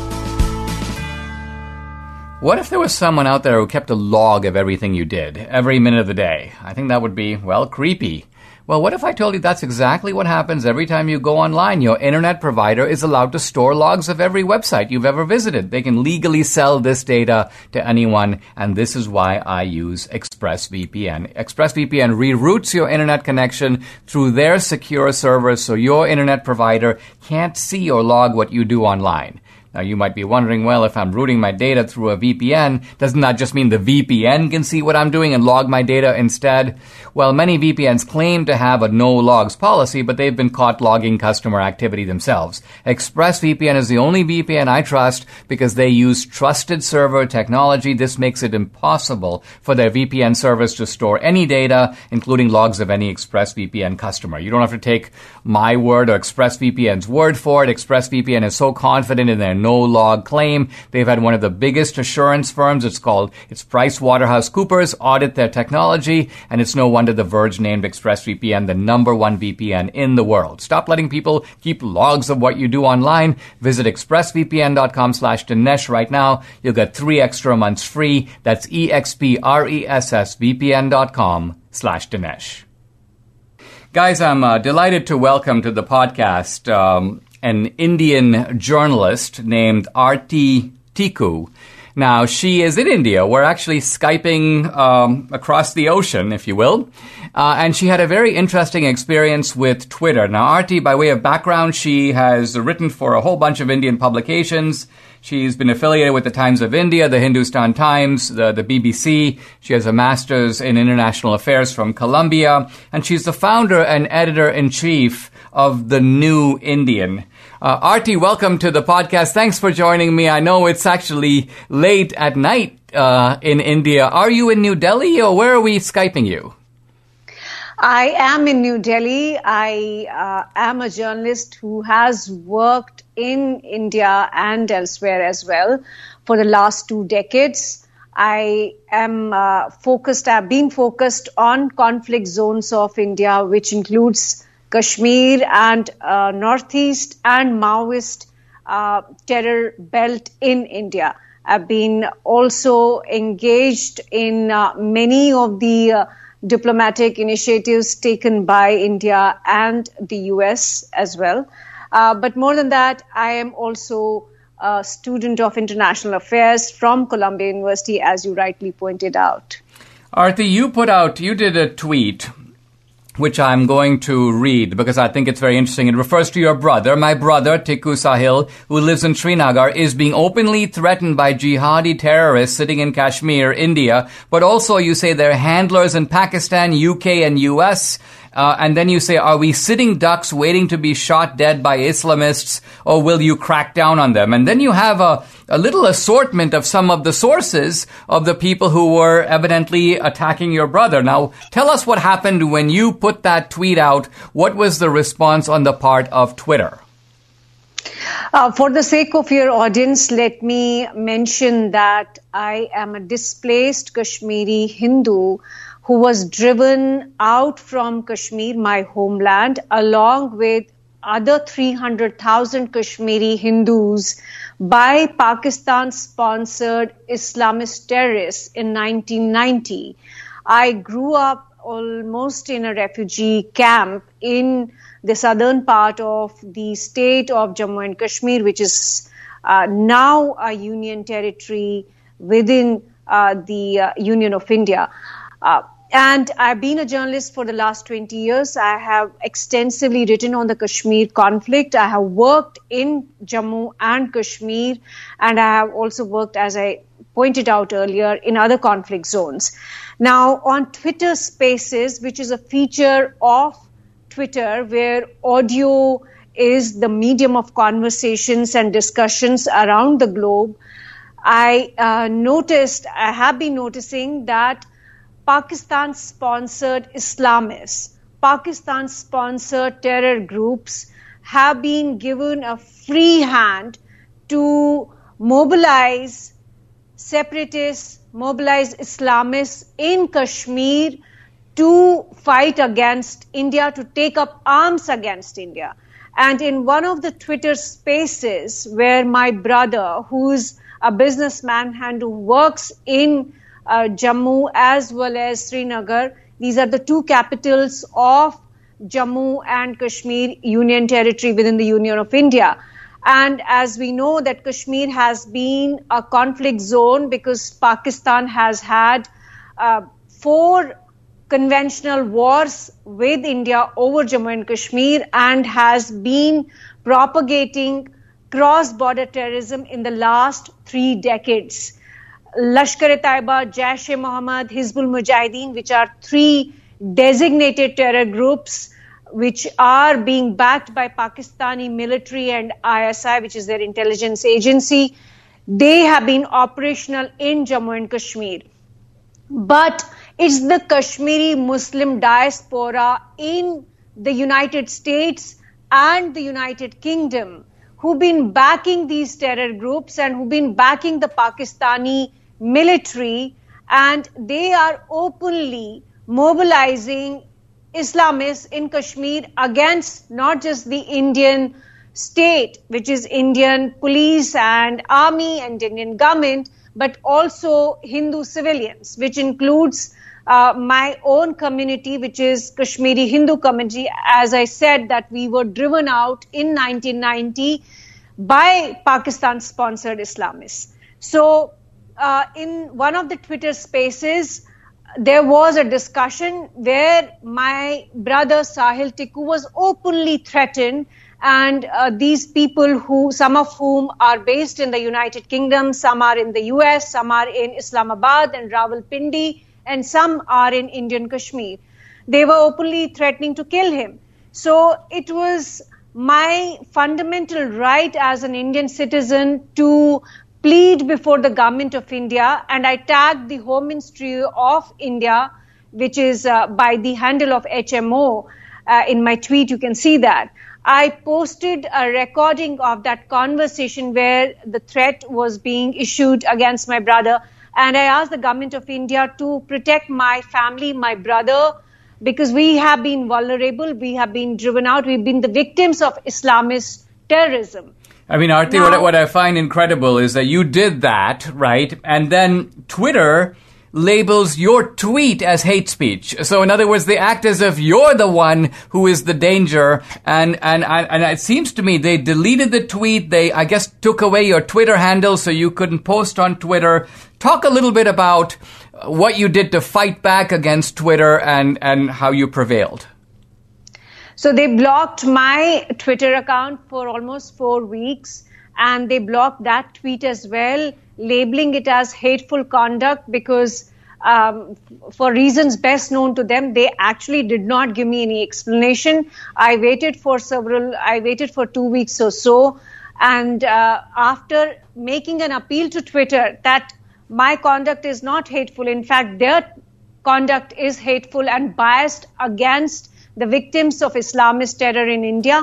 What if there was someone out there who kept a log of everything you did, every minute of the day? I think that would be, creepy. Well, what if I told you that's exactly what happens every time you go online? Your internet provider is allowed to store logs of every website you've ever visited. They can legally sell this data to anyone, and this is why I use ExpressVPN. ExpressVPN reroutes your internet connection through their secure servers so your internet provider can't see or log what you do online. Now, you might be wondering, well, if I'm routing my data through a VPN, doesn't that just mean the VPN can see what I'm doing and log my data instead? Well, many VPNs claim to have a no logs policy, but they've been caught logging customer activity themselves. ExpressVPN is the only VPN I trust because they use trusted server technology. This makes it impossible for their VPN service to store any data, including logs of any ExpressVPN customer. You don't have to take my word or ExpressVPN's word for it. ExpressVPN is so confident in their no-log claim. They've had one of the biggest assurance firms, it's PricewaterhouseCoopers, audit their technology, and it's no wonder The Verge named ExpressVPN the #1 VPN in the world. Stop letting people keep logs of what you do online. Visit expressvpn.com/Dinesh right now. You'll get 3 extra months free. That's expressvpn.com/Dinesh. Guys, I'm delighted to welcome to the podcast an Indian journalist named Aarti Tikku. Now, she is in India. We're actually Skyping across the ocean, if you will. And she had a very interesting experience with Twitter. Now, Aarti, by way of background, she has written for a whole bunch of Indian publications. She's been affiliated with the Times of India, the Hindustan Times, the BBC. She has a master's in international affairs from Columbia. And she's the founder and editor-in-chief of The New Indian. Aarti, welcome to the podcast. Thanks for joining me. I know it's actually late at night in India. Are you in New Delhi or where are we Skyping you? I am in New Delhi. I am a journalist who has worked in India and elsewhere as well for the last 2 decades. I am I've been focused on conflict zones of India, which includes Kashmir and Northeast and Maoist terror belt in India. I've been also engaged in many of the diplomatic initiatives taken by India and the US as well. But more than that, I am also a student of international affairs from Columbia University, as you rightly pointed out. Aarti, you did a tweet, which I'm going to read because I think it's very interesting. It refers to your brother. My brother, Tikku Sahil, who lives in Srinagar, is being openly threatened by jihadi terrorists sitting in Kashmir, India. But also you say they're handlers in Pakistan, UK, and US. And then you say, are we sitting ducks waiting to be shot dead by Islamists, or will you crack down on them? And then you have a little assortment of some of the sources of the people who were evidently attacking your brother. Now, tell us what happened when you put that tweet out. What was the response on the part of Twitter? For the sake of your audience, let me mention that I am a displaced Kashmiri Hindu who was driven out from Kashmir, my homeland, along with other 300,000 Kashmiri Hindus by Pakistan-sponsored Islamist terrorists in 1990. I grew up almost in a refugee camp in the southern part of the state of Jammu and Kashmir, which is now a union territory within the Union of India. And I've been a journalist for the last 20 years. I have extensively written on the Kashmir conflict. I have worked in Jammu and Kashmir, and I have also worked, as I pointed out earlier, in other conflict zones. Now, on Twitter Spaces, which is a feature of Twitter where audio is the medium of conversations and discussions around the globe, I have been noticing that Pakistan-sponsored Islamists, Pakistan-sponsored terror groups have been given a free hand to mobilize separatists, mobilize Islamists in Kashmir to fight against India, to take up arms against India. And in one of the Twitter Spaces where my brother, who's a businessman and who works in Jammu as well as Srinagar. These are the two capitals of Jammu and Kashmir Union Territory within the Union of India. And as we know that Kashmir has been a conflict zone because Pakistan has had 4 conventional wars with India over Jammu and Kashmir and has been propagating cross-border terrorism in the last 3 decades. Lashkar-e-Taiba, Jaish-e-Mohammed, Hizbul Mujahideen, which are 3 designated terror groups which are being backed by Pakistani military and ISI, which is their intelligence agency. They have been operational in Jammu and Kashmir. But it's the Kashmiri Muslim diaspora in the United States and the United Kingdom who've been backing these terror groups and who've been backing the Pakistani military, and they are openly mobilizing Islamists in Kashmir against not just the Indian state, which is Indian police and army and Indian government, but also Hindu civilians, which includes my own community, which is Kashmiri Hindu community. As I said, that we were driven out in 1990 by Pakistan-sponsored Islamists. So in one of the Twitter Spaces, there was a discussion where my brother Sahil Tikku was openly threatened, and these people, some of whom are based in the United Kingdom, some are in the US, some are in Islamabad and Rawalpindi, and some are in Indian Kashmir. They were openly threatening to kill him. So it was my fundamental right as an Indian citizen to plead before the government of India, and I tagged the Home Ministry of India which is by the handle of HMO. In my tweet, you can see that. I posted a recording of that conversation where the threat was being issued against my brother. And I asked the government of India to protect my family, my brother, because we have been vulnerable, we have been driven out, we've been the victims of Islamist terrorism. I mean, Aarti, what I find incredible is that you did that, right? And then Twitter labels your tweet as hate speech. So in other words, they act as if you're the one who is the danger. And it seems to me they deleted the tweet. They, I guess, took away your Twitter handle so you couldn't post on Twitter. Talk a little bit about what you did to fight back against Twitter and how you prevailed. So they blocked my Twitter account for almost 4 weeks, and they blocked that tweet as well, labeling it as hateful conduct because for reasons best known to them, they actually did not give me any explanation. I waited for 2 weeks or so. And after making an appeal to Twitter that my conduct is not hateful, in fact, their conduct is hateful and biased against the victims of Islamist terror in India.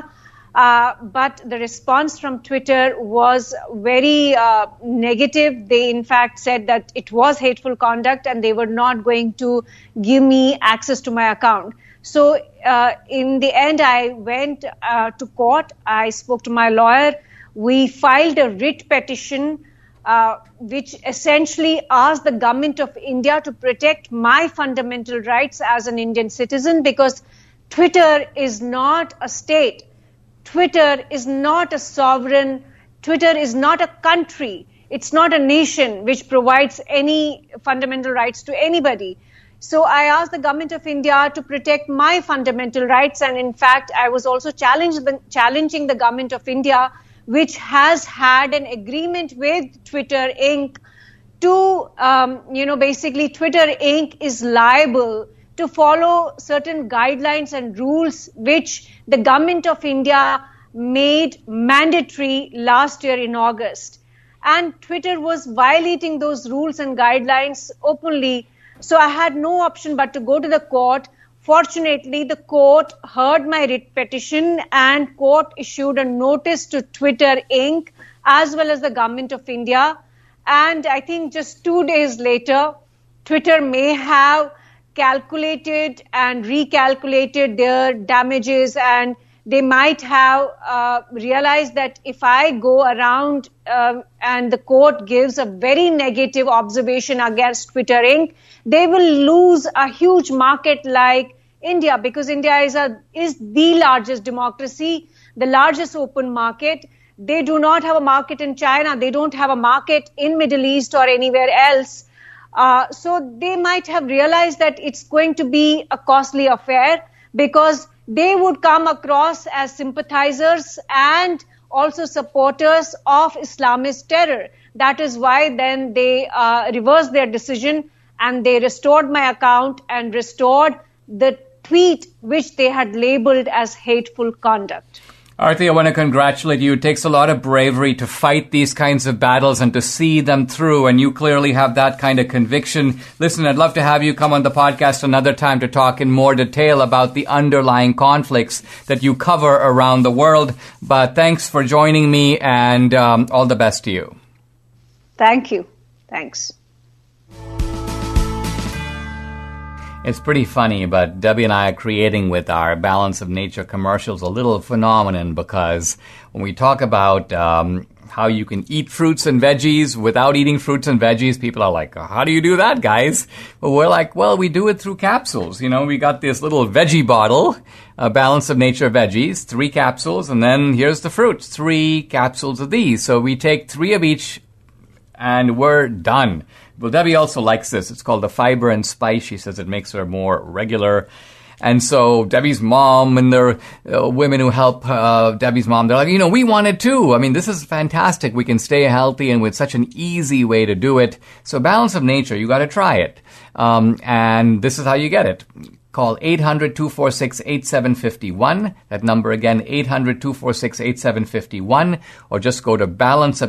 But the response from Twitter was very negative. They, in fact, said that it was hateful conduct and they were not going to give me access to my account. So in the end, I went to court. I spoke to my lawyer. We filed a writ petition which essentially asked the government of India to protect my fundamental rights as an Indian citizen, because Twitter is not a state. Twitter is not a sovereign. Twitter is not a country. It's not a nation which provides any fundamental rights to anybody. So I asked the government of India to protect my fundamental rights. And in fact, I was also challenging the government of India, which has had an agreement with Twitter Inc. to, basically Twitter Inc. is liable to follow certain guidelines and rules which the government of India made mandatory last year in August. And Twitter was violating those rules and guidelines openly. So I had no option but to go to the court. Fortunately, the court heard my writ petition and court issued a notice to Twitter Inc. as well as the government of India. And I think just 2 days later, Twitter may have calculated and recalculated their damages, and they might have realized that if I go around and the court gives a very negative observation against Twitter Inc., they will lose a huge market like India, because India is the largest democracy, the largest open market. They do not have a market in China. They don't have a market in Middle East or anywhere else. So they might have realized that it's going to be a costly affair, because they would come across as sympathizers and also supporters of Islamist terror. That is why then they reversed their decision and they restored my account and restored the tweet which they had labeled as hateful conduct. Aarti, I want to congratulate you. It takes a lot of bravery to fight these kinds of battles and to see them through, and you clearly have that kind of conviction. Listen, I'd love to have you come on the podcast another time to talk in more detail about the underlying conflicts that you cover around the world. But thanks for joining me, and all the best to you. Thank you. Thanks. It's pretty funny, but Debbie and I are creating with our Balance of Nature commercials a little phenomenon, because when we talk about how you can eat fruits and veggies without eating fruits and veggies, people are like, how do you do that, guys? Well, we're like, well, we do it through capsules. You know, we got this little veggie bottle, Balance of Nature veggies, 3 capsules, and then here's the fruits, 3 capsules of these. So we take 3 of each, and we're done. Well, Debbie also likes this. It's called the Fiber and Spice. She says it makes her more regular. And so Debbie's mom and the women who help Debbie's mom, they're like, we want it too. I mean, this is fantastic. We can stay healthy and with such an easy way to do it. So Balance of Nature, you got to try it. And this is how you get it. Call 800-246-8751. That number again, 800-246-8751. Or just go to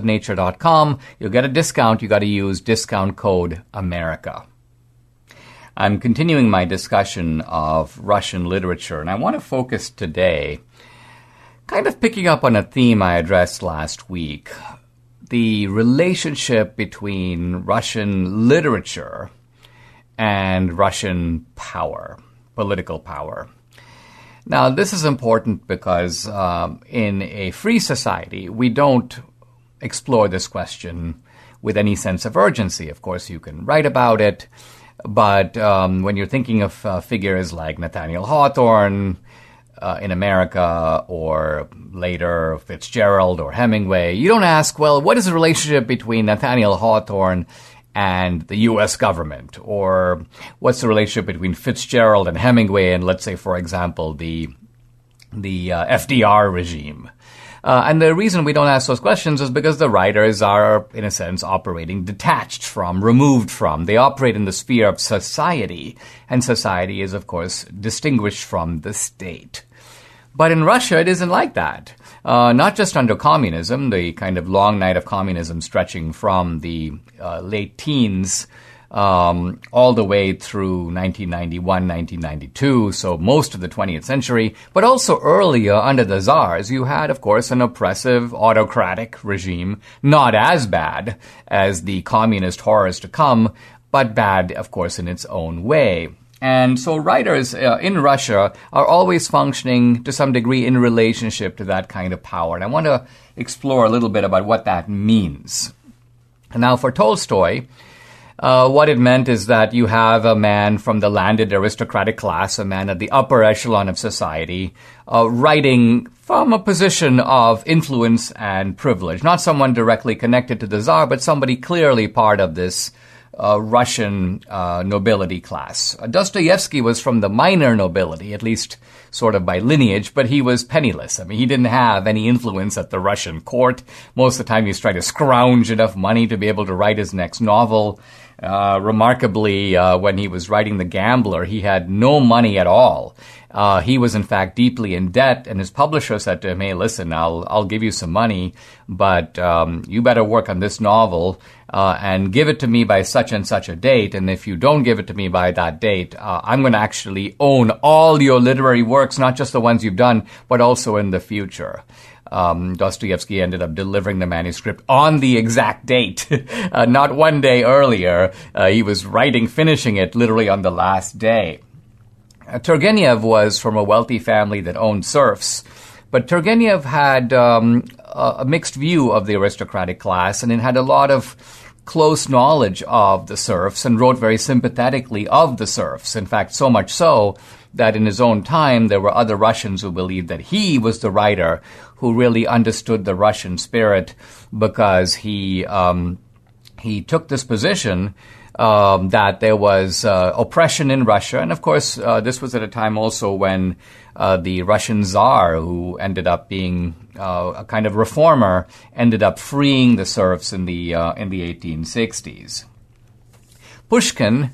balanceofnature.com. You'll get a discount. You got to use discount code America. I'm continuing my discussion of Russian literature, and I want to focus today, kind of picking up on a theme I addressed last week, the relationship between Russian literature and Russian power, political power. Now, this is important because in a free society, we don't explore this question with any sense of urgency. Of course, you can write about it, but when you're thinking of figures like Nathaniel Hawthorne in America, or later Fitzgerald or Hemingway, you don't ask, well, what is the relationship between Nathaniel Hawthorne and the U.S. government? Or what's the relationship between Fitzgerald and Hemingway and, let's say, for example, the FDR regime? And the reason we don't ask those questions is because the writers are, in a sense, operating detached from, removed from. They operate in the sphere of society, and society is, of course, distinguished from the state. But in Russia, it isn't like that. Not just under communism, the kind of long night of communism stretching from the late teens all the way through 1991, 1992, so most of the 20th century, but also earlier under the Tsars, you had, of course, an oppressive, autocratic regime, not as bad as the communist horrors to come, but bad, of course, in its own way. And so writers in Russia are always functioning to some degree in relationship to that kind of power. And I want to explore a little bit about what that means. And now for Tolstoy, what it meant is that you have a man from the landed aristocratic class, a man at the upper echelon of society, writing from a position of influence and privilege. Not someone directly connected to the Tsar, but somebody clearly part of this Russian nobility class. Dostoevsky was from the minor nobility, at least sort of by lineage, but he was penniless. I mean, he didn't have any influence at the Russian court. Most of the time, he was trying to scrounge enough money to be able to write his next novel. Remarkably, when he was writing The Gambler, he had no money at all. He was, in fact, deeply in debt, and his publisher said to him, hey, listen, I'll give you some money, but you better work on this novel and give it to me by such and such a date, and if you don't give it to me by that date, I'm going to actually own all your literary works, not just the ones you've done, but also in the future. Dostoevsky ended up delivering the manuscript on the exact date, not one day earlier. He was finishing it literally on the last day. Turgenev was from a wealthy family that owned serfs, but Turgenev had a mixed view of the aristocratic class, and it had a lot of close knowledge of the serfs and wrote very sympathetically of the serfs. In fact, so much so that in his own time there were other Russians who believed that he was the writer who really understood the Russian spirit, because he took this position that there was oppression in Russia. And of course, this was at a time also when the Russian Tsar, who ended up being a kind of reformer, ended up freeing the serfs in the 1860s. Pushkin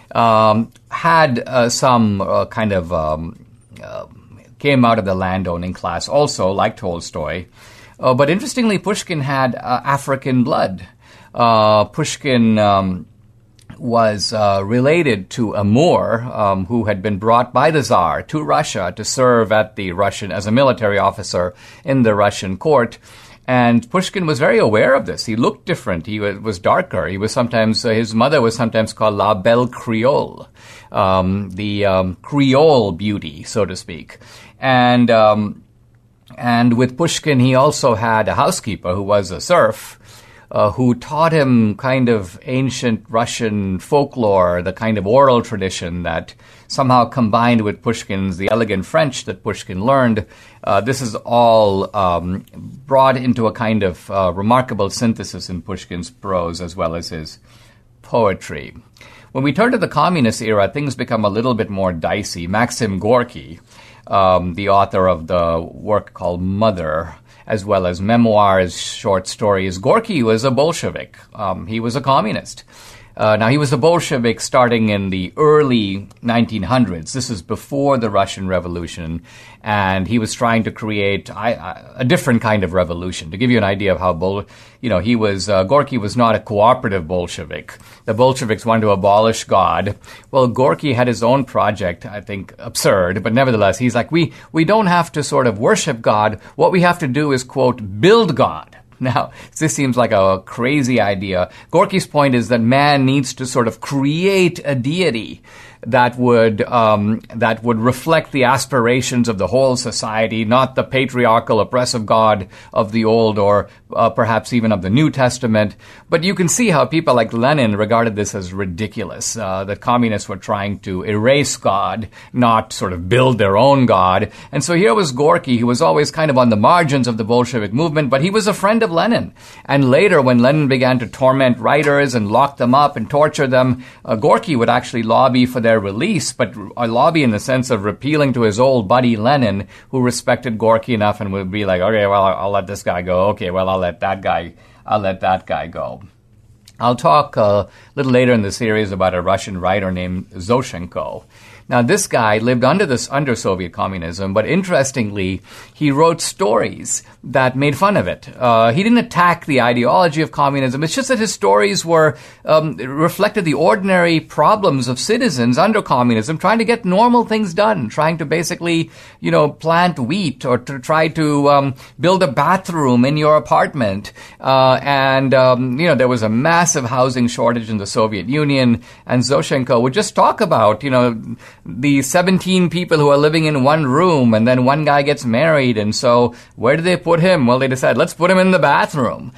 had some kind of came out of the landowning class also, like Tolstoy. But interestingly, Pushkin had African blood. Pushkin was related to a Moor who had been brought by the Tsar to Russia to serve at the Russian as a military officer in the Russian court. And Pushkin was very aware of this. He looked different. He was darker. He was sometimes his mother was sometimes called La Belle Creole, the Creole beauty, so to speak. And with Pushkin, he also had a housekeeper who was a serf, who taught him kind of ancient Russian folklore, the kind of oral tradition that somehow combined with Pushkin's, the elegant French that Pushkin learned. This is all brought into a kind of remarkable synthesis in Pushkin's prose as well as his poetry. When we turn to the communist era, things become a little bit more dicey. Maxim Gorky, the author of the work called Mother, as well as memoirs, short stories. Gorky was a Bolshevik. He was a communist. Now, he was a Bolshevik starting in the early 1900s. This is before the Russian Revolution, and he was trying to create a different kind of revolution. To give you an idea of how Gorky was not a cooperative Bolshevik. The Bolsheviks wanted to abolish God. Well, Gorky had his own project, I think absurd, but nevertheless, he's like, we don't have to sort of worship God. What we have to do is, quote, build God. Now, this seems like a crazy idea. Gorky's point is that man needs to sort of create a deity that would reflect the aspirations of the whole society, not the patriarchal, oppressive God of the Old or perhaps even of the New Testament. But you can see how people like Lenin regarded this as ridiculous, that communists were trying to erase God, not sort of build their own God. And so here was Gorky, who was always kind of on the margins of the Bolshevik movement, but he was a friend of Lenin. And later, when Lenin began to torment writers and lock them up and torture them, Gorky would actually lobby for their release, but a lobby in the sense of appealing to his old buddy Lenin, who respected Gorky enough and would be like, okay, well, I'll let this guy go. Okay, well, I'll let that guy go. I'll talk a little later in the series about a Russian writer named Zoshenko. Now, this guy lived under Soviet communism, but interestingly, he wrote stories that made fun of it. He didn't attack the ideology of communism. It's just that his stories reflected the ordinary problems of citizens under communism, trying to get normal things done, trying to basically, plant wheat or to try to build a bathroom in your apartment. There was a massive housing shortage in the Soviet Union, and Zoshenko would just talk about, the 17 people who are living in one room, and then one guy gets married, and so where do they put him? Well, they decide, let's put him in the bathroom.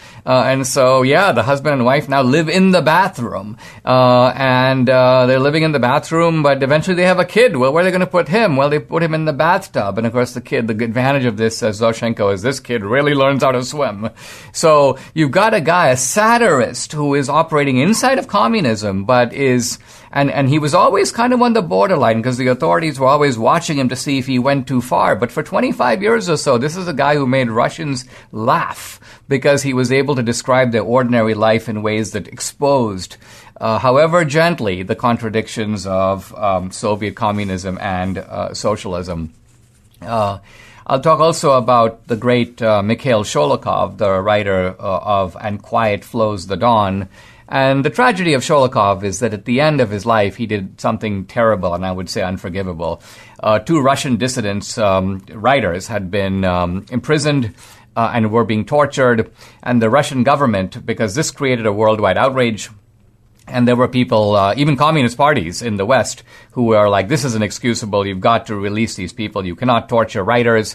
The husband and wife now live in the bathroom. They're living in the bathroom, but eventually they have a kid. Well, where are they going to put him? Well, they put him in the bathtub. And of course, the advantage of this, says Zoshenko, is this kid really learns how to swim. So you've got a guy, a satirist, who is operating inside of communism, but is... And he was always kind of on the borderline because the authorities were always watching him to see if he went too far. But for 25 years or so, this is a guy who made Russians laugh because he was able to describe their ordinary life in ways that exposed, however gently, the contradictions of Soviet communism and socialism. I'll talk also about the great Mikhail Sholokhov, the writer of And Quiet Flows the Dawn. And the tragedy of Sholokhov is that at the end of his life, he did something terrible, and I would say unforgivable. 2 Russian dissidents, writers, had been imprisoned and were being tortured. And the Russian government, because this created a worldwide outrage, and there were people, even communist parties in the West, who were like, this is inexcusable, you've got to release these people, you cannot torture writers.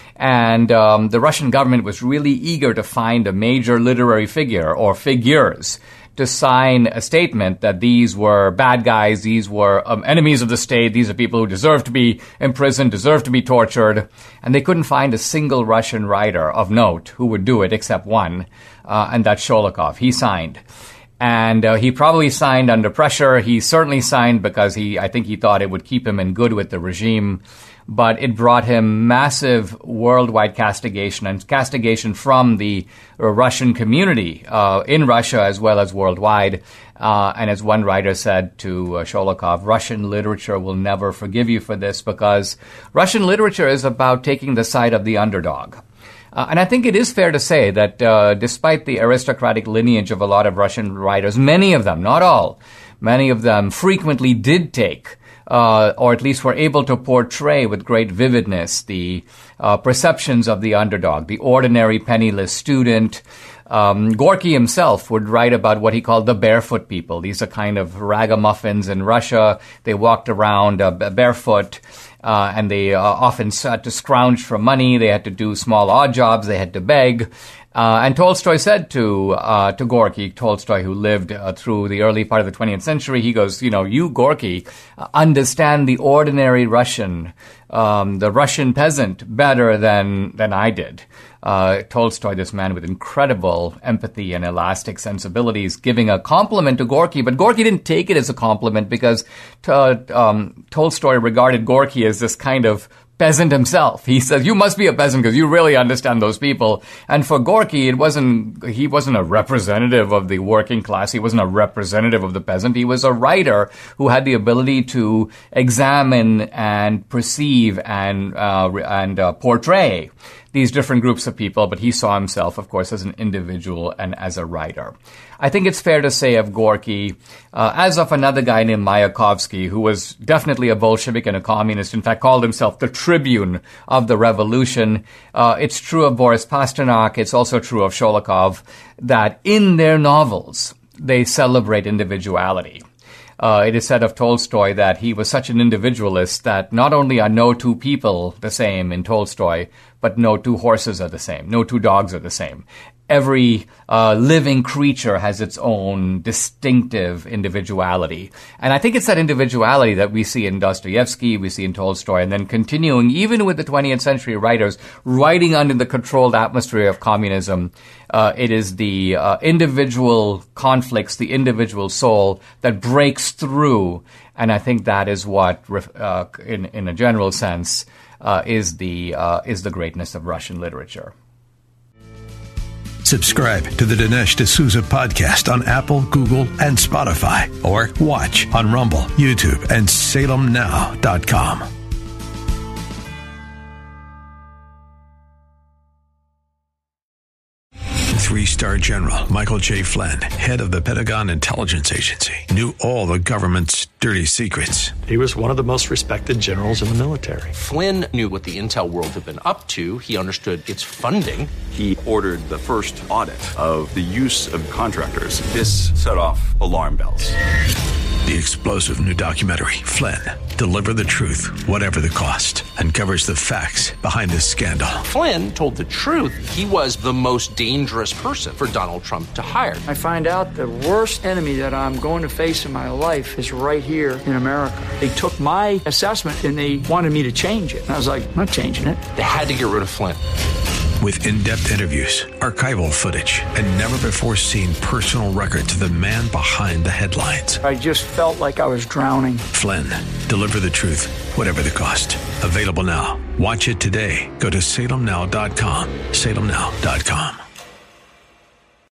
And the Russian government was really eager to find a major literary figure, or figures, to sign a statement that these were bad guys, these were enemies of the state, these are people who deserve to be imprisoned, deserve to be tortured. And they couldn't find a single Russian writer of note who would do it except one, and that's Sholokhov. He signed. And he probably signed under pressure. He certainly signed because I think he thought it would keep him in good with the regime. But it brought him massive worldwide castigation, and castigation from the Russian community in Russia as well as worldwide. And as one writer said to Sholokhov, Russian literature will never forgive you for this, because Russian literature is about taking the side of the underdog. And I think it is fair to say that despite the aristocratic lineage of a lot of Russian writers, many of them, not all, many of them frequently did take or at least were able to portray with great vividness the perceptions of the underdog, the ordinary penniless student. Gorky himself would write about what he called the barefoot people. These are kind of ragamuffins in Russia. They walked around barefoot, and they often had to scrounge for money. They had to do small odd jobs. They had to beg. And Tolstoy said to Gorky, Tolstoy, who lived through the early part of the 20th century, he goes, you, Gorky, understand the ordinary Russian, the Russian peasant better than I did. Tolstoy, this man with incredible empathy and elastic sensibilities, giving a compliment to Gorky, but Gorky didn't take it as a compliment because Tolstoy regarded Gorky as this kind of peasant himself. He says, you must be a peasant because you really understand those people. And for Gorky, he wasn't a representative of the working class. He wasn't a representative of the peasant. He was a writer who had the ability to examine and perceive and portray these different groups of people, but he saw himself, of course, as an individual and as a writer. I think it's fair to say of Gorky, as of another guy named Mayakovsky, who was definitely a Bolshevik and a communist, in fact called himself the tribune of the revolution. It's true of Boris Pasternak, it's also true of Sholokhov, that in their novels, they celebrate individuality. It is said of Tolstoy that he was such an individualist that not only are no two people the same in Tolstoy, but no two horses are the same, no two dogs are the same. Every living creature has its own distinctive individuality. And I think it's that individuality that we see in Dostoevsky, we see in Tolstoy, and then continuing, even with the 20th century writers, writing under the controlled atmosphere of communism. It is the individual conflicts, the individual soul that breaks through. And I think that is what, in a general sense, is the greatness of Russian literature. Subscribe to the Dinesh D'Souza podcast on Apple, Google, and Spotify, or watch on Rumble, YouTube, and SalemNow.com. Three-star General Michael J. Flynn, head of the Pentagon Intelligence Agency, knew all the government's dirty secrets. He was one of the most respected generals in the military. Flynn knew what the intel world had been up to. He understood its funding. He ordered the first audit of the use of contractors. This set off alarm bells. The explosive new documentary, Flynn, Deliver the Truth, Whatever the Cost, uncovers the facts behind this scandal. Flynn told the truth. He was the most dangerous person for Donald Trump to hire. I find out the worst enemy that I'm going to face in my life is right here in America. They took my assessment and they wanted me to change it. And I was like, I'm not changing it. They had to get rid of Flynn. With in-depth interviews, archival footage, and never-before-seen personal records of the man behind the headlines. I just felt like I was drowning. Flynn, Deliver the Truth, Whatever the Cost. Available now. Watch it today. Go to SalemNow.com. SalemNow.com.